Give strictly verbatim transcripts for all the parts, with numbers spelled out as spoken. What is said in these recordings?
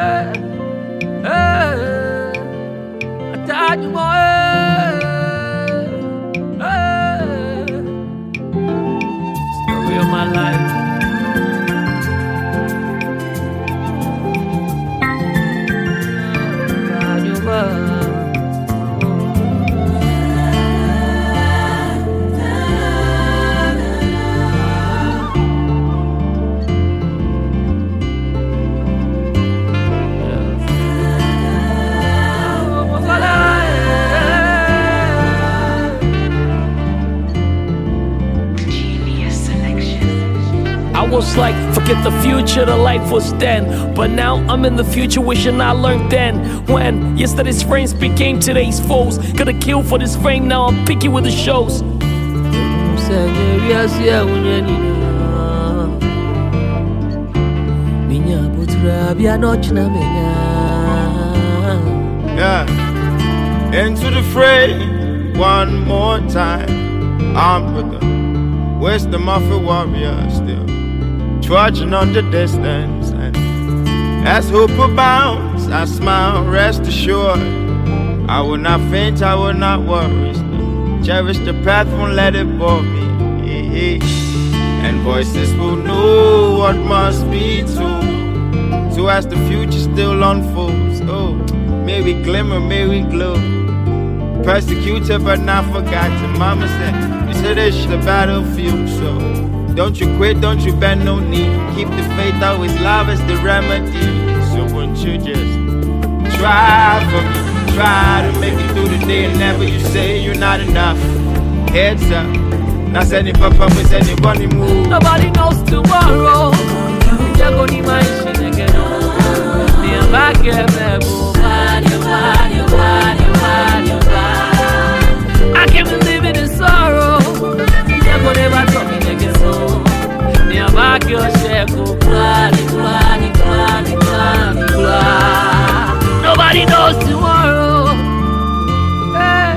hey, I died you more. Story of my life. Died you more. I was like, forget the future, the life was then. But now I'm in the future, wishing I learned then. When yesterday's friends became today's foes. Gotta kill for this fame, now I'm picky with the shows. Yeah, into the fray one more time. I'm with the wisdom of a warrior still trudging on the distance, and as hope abounds, I smile, rest assured. I will not faint, I will not worry. Still cherish the path, won't let it bore me. And voices will know what must be told. So as the future still unfolds, oh, may we glimmer, may we glow. Persecuted but not forgotten. Mama said, you said it's the battlefield, so don't you quit, don't you bend no knee. Keep the faith, always love is the remedy. So won't you just try for me, try to make it through the day, and never you say you're not enough. Heads up, not sending papa, we sending bunny move. Nobody knows tomorrow. You're going to my shit again. Near back here, I can't believe it in sorrow. You're going to never talk me again. Near back your shackle. Nobody knows tomorrow. Hey.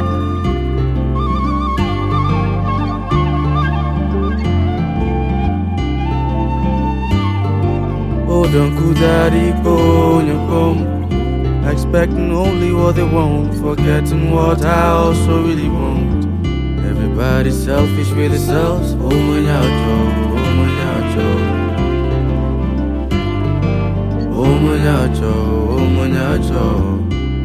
Oh, don't go daddy, go, you come. Expecting only what they want, forgetting what I also really want. Everybody's selfish with themselves. Oh my yacho, oh my yacho, oh my yacho, oh my yacho,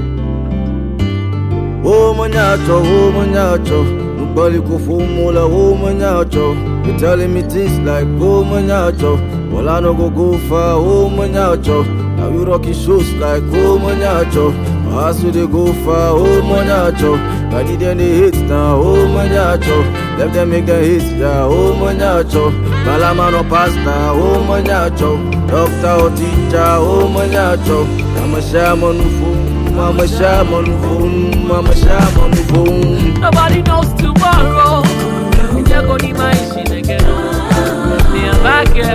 oh my yacho, oh my yacho. Nobody go for more, oh my yacho. You're telling me things like oh my yacho. Well I no go go far, oh my yacho. Now you rocking shows like oh my yacho. I see they go far, oh my yacho. I did any hits now, oh my yacho. Let them make the hits, yeah, oh my yacho. Malamano pasta, oh my yacho. Doctor or teacher, oh my yacho. I'm a shaman phone, I'm a shaman phone, I'm a shaman phone. Nobody knows tomorrow. You're going to my shit again. Near back here,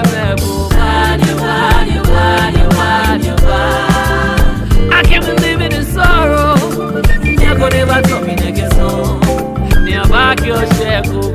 I can't believe it in sorrow. You're going to never talk me again. Near back your shackle.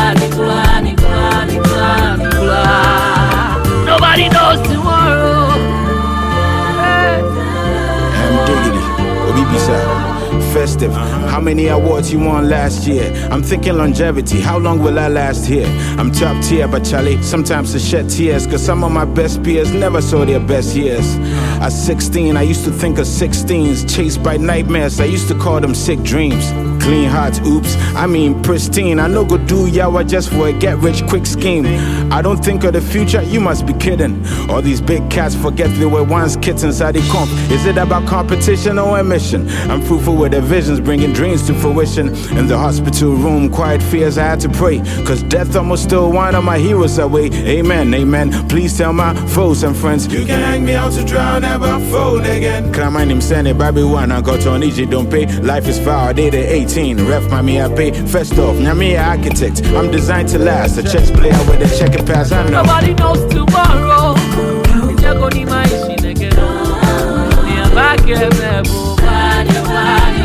Nobody knows tomorrow. Hey. I'm diggity. Obi Bisa. Festive. How many awards you won last year? I'm thinking longevity. How long will I last here? I'm top tier, but Charlie, sometimes I shed tears, cause some of my best peers never saw their best years. At sixteen, I used to think of sixteens, chased by nightmares. I used to call them sick dreams. Clean hearts, oops, I mean pristine. I no go do yawa just for a get rich quick scheme. I don't think of the future, you must be kidding. All these big cats forget they were once kittens. How they comp? Is it about competition or ambition? I'm fruitful with the visions, bringing dreams to fruition. In the hospital room, quiet fears, I had to pray, cause death almost stole one of my heroes away. Amen, amen. Please tell my foes and friends, you can hang me out to dry, never fold again. Can I mind him send it, baby one, I got on easy, don't pay. Life is far, I did it eighteen. Ref mommy, I pay. First off, now me an architect. I'm designed to last. A chess player with a checker pass, I know. Nobody knows tomorrow. You're going to my shit again. Near back here,